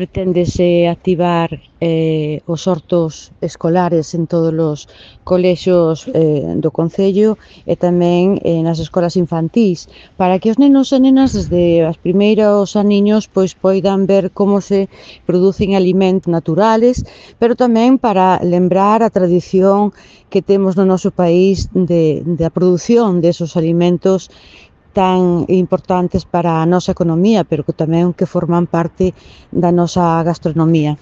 Preténdese activar os hortos escolares en todos os colexios do concello e tamén nas escolas infantís, para que os nenos e nenas desde os primeiros aniños pois poidan ver como se producen alimentos naturales, pero tamén para lembrar a tradición que temos no noso país da produción desos alimentos tan importantes para a nosa economía, pero que tamén que forman parte da nosa gastronomía.